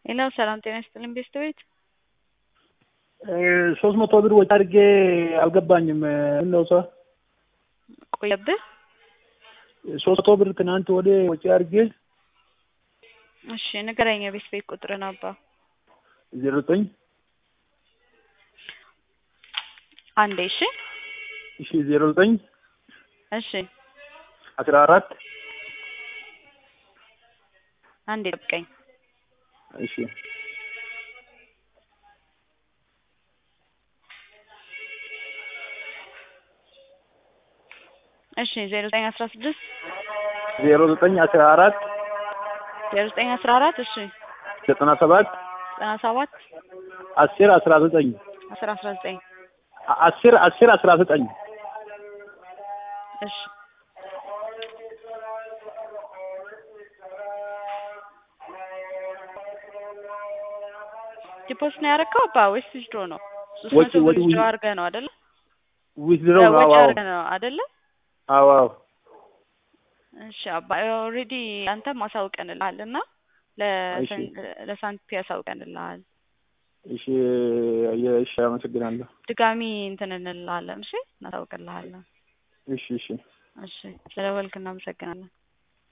ሌላው ሰላም ጤና ይስጥልኝ ቤት 300 ብር ወጪ አድርጌ አልገባኝም። ነው ሰው ቆየብህ 300 ብር ትናንት ወደ ወጪ አድርጌ። እሺ ንገረኝ የቤት ቁጥር ነው አባ 09 አንዴ እሺ 09 እሺ 14 አንዴ ጠብቀኝ እሺ እሺ 0916 0914 0914 እሺ 97 97 10 19 19 እሺ ዲፖዚት ነው ያደረከው አባ ወይስ ዊዝድሮ ነው? ዊዝድሮ አድርገህ ነው አይደል? ዊዝድሮ ነው አይደል? አዎ አዎ። እሺ አባ ኦልሬዲ አንተ ማሳውቀንልሃልና ለሳንቲፒ ያሳውቀንልሃል። እሺ እሺ አመሰግናለሁ። ድጋሚ እንትን እንልሃለን። እሺ እናሳውቅልሃለን። እሺ እሺ እሺ ስለደወልክ እናመሰግናለን።